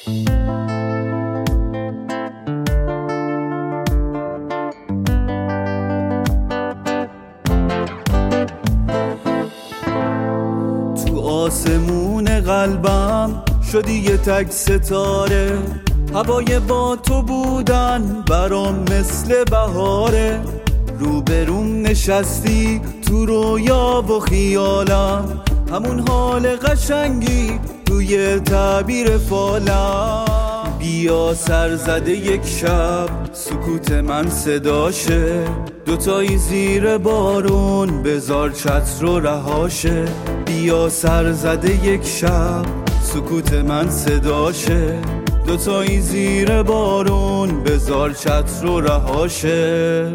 تو آسمون قلبم شدی یه تک ستاره، هوای با تو بودن برام مثل بهاره. روبروم نشستی تو رویا و خیالم، همون حال قشنگی توی تعبیر فالم. بیا سرزده یک شب سکوت من صداشه، دوتایی زیر بارون بذار چتر رو رهاشه. بیا سرزده یک شب سکوت من صداشه، دوتایی زیر بارون بذار چتر رو رهاشه.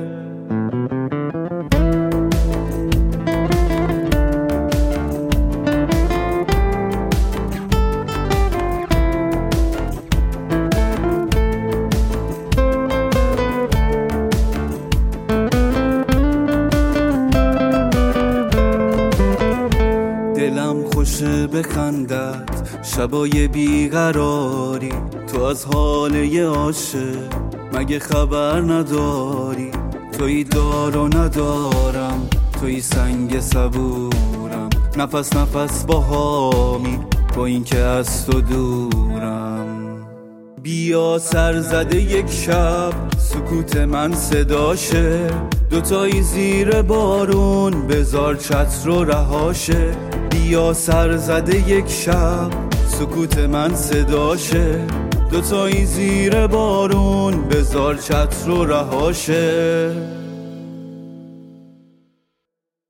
دلم خوشه بخندد شبای بیقراری، تو از حال یه عاشق مگه خبر نداری؟ توی دار و ندارم، توی سنگ صبورم، نفس نفس با هامی با این که از تو دورم. بیا سرزده یک شب سکوت من صداشه، دوتایی زیر بارون بذار چتر رو رهاشه. بیا سرزده یک شب سکوت من صداشه، دوتایی زیر بارون بذار چتر رو رهاشه.